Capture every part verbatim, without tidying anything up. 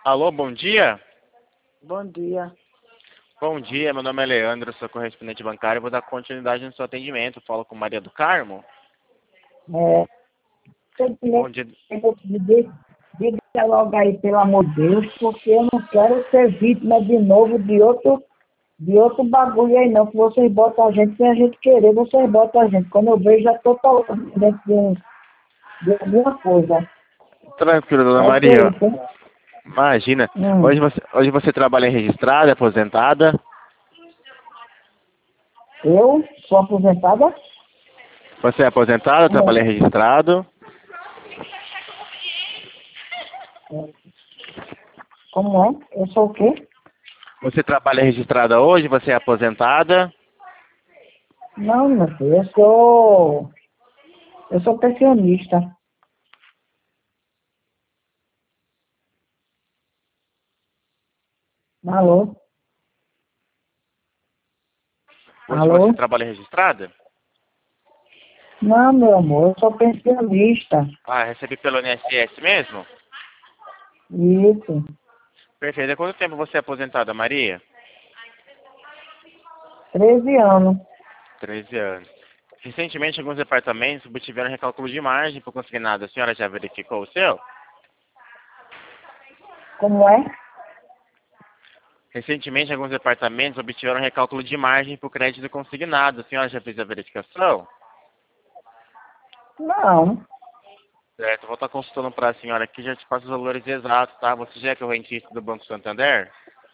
Alô, bom dia? Bom dia. Bom dia, meu nome é Leandro, sou correspondente bancário, vou dar continuidade no seu atendimento. Falo com Maria do Carmo. É, Bom dia. diga, diga logo aí, pelo amor de Deus, porque eu não quero ser vítima de novo de outro, de outro bagulho aí não, que vocês botam a gente sem a gente querer, vocês botam a gente. Quando eu vejo, já estou dentro de, um- de alguma coisa. Tranquilo, dona É o que Maria. isso, hein? Imagina, hoje Hum. você, hoje você trabalha registrada, aposentada? Eu sou aposentada? Você é aposentada, trabalha Como registrado? é? Como é? Eu sou o quê? Você trabalha registrada hoje, você é aposentada? Não, meu filho, eu sou, eu sou pensionista. Alô? Hoje você Alô? trabalha registrada? Não, meu amor, eu sou pensionista. Ah, recebi pelo I N S S mesmo? Isso. Perfeito. Há quanto tempo você é aposentada, Maria? treze anos. treze anos. Recentemente, alguns departamentos obtiveram recálculo de margem por consignado. A senhora já verificou o seu? Como é? Recentemente, alguns departamentos obtiveram recálculo de margem por crédito consignado. A senhora já fez a verificação? Não. Certo, eu vou estar consultando para a senhora aqui, já te passo os valores exatos, tá? Você já é correntista do Banco Santander?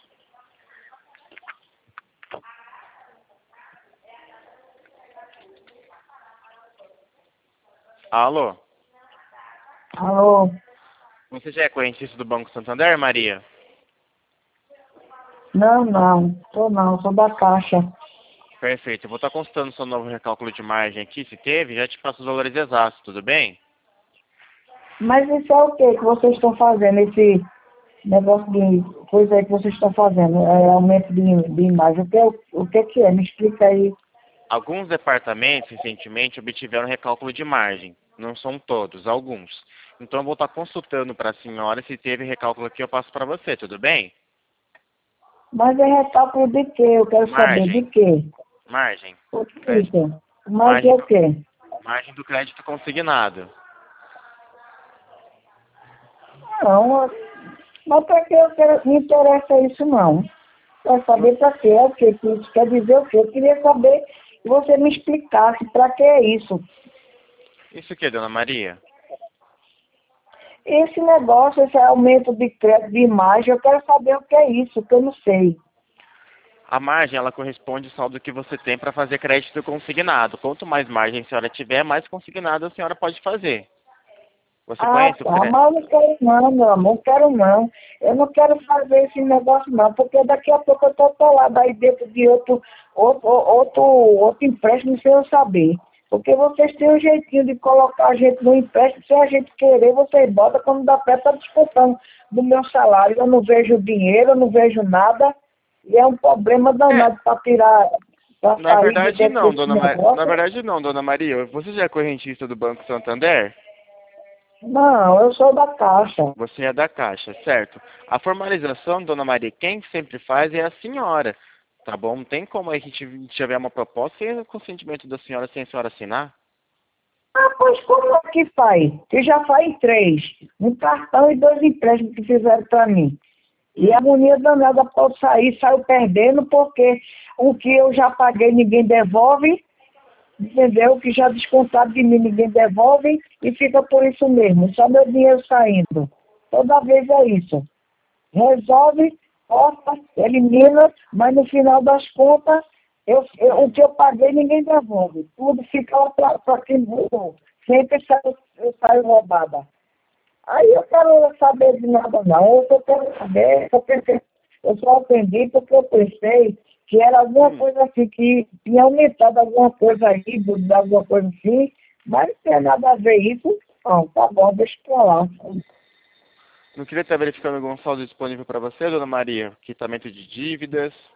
Alô? Alô? Você já é correntista do Banco Santander, Maria? Não, não. Sou não, sou da Caixa. Perfeito, eu vou estar consultando o seu novo recálculo de margem aqui, se teve, já te passo os valores exatos, tudo bem? Mas isso é o que que vocês estão fazendo? Esse negócio de coisa aí que vocês estão fazendo? É aumento de, de imagem. O que, é, o que que é? Me explica aí. Alguns departamentos, recentemente, obtiveram recálculo de margem. Não são todos, alguns. Então, eu vou estar consultando para a senhora, se teve recálculo aqui, eu passo para você, tudo bem? Mas é recálculo de quê? Eu quero saber de Margem, quê? margem, O que é crédito, isso? Mas é margem o do, quê? margem do crédito consignado. Não, mas para que eu quero, me interessa isso não? Quero Não- saber para quê? É o quê? Que isso quer dizer o quê? Eu queria saber que você me explicasse para que é isso. Isso aqui, dona Maria? Esse negócio, esse aumento de crédito de imagem, eu quero saber o que é isso, que eu não sei. A margem, ela corresponde ao saldo que você tem para fazer crédito consignado. Quanto mais margem a senhora tiver, mais consignado a senhora pode fazer. Você Ah, conhece o tá, crédito? mas eu não quero não, meu amor, não quero não. Eu não quero fazer esse negócio não, porque daqui a pouco eu estou atolado aí dentro de outro, outro, outro, outro empréstimo sem eu saber. Porque vocês têm um jeitinho de colocar a gente no empréstimo, sem a gente querer, vocês botam quando dá pé, tá descontando do meu salário. Eu não vejo dinheiro, eu não vejo nada, e é um problema É, danado para tirar, para na sair de verdade dentro não, desse dona Ma... Na negócio. verdade não, dona Maria. Você já é correntista do Banco Santander? Não, eu sou da Caixa. Você é da Caixa, certo? A formalização, dona Maria, quem sempre faz é a senhora, tá bom? Não tem como a gente tiver uma proposta sem o consentimento da senhora, sem a senhora assinar? Ah, pois como é que faz? Que já faz três. Um cartão e dois empréstimos que fizeram para mim. E a Hum. agonia danada pode sair, saiu perdendo, porque o que eu já paguei ninguém devolve, entendeu? O que já descontado de mim ninguém devolve e fica por isso mesmo. Só meu dinheiro saindo. Toda vez é isso. Resolve, corta, elimina, mas no final das contas, eu, eu- o que eu paguei ninguém devolve. Tudo fica lá para quem voou. Sempre sai- eu saio roubada. Aí eu quero saber de nada não. Eu só quero saber, eu, pensei, eu só atendi porque eu pensei que era alguma Hum. coisa assim, que tinha aumentado alguma coisa aí, de de alguma coisa assim, mas não tem nada a ver isso. Não, tá bom, deixa pra lá. Não queria estar verificando algum saldo disponível para você, dona Maria? Quitamento de dívidas?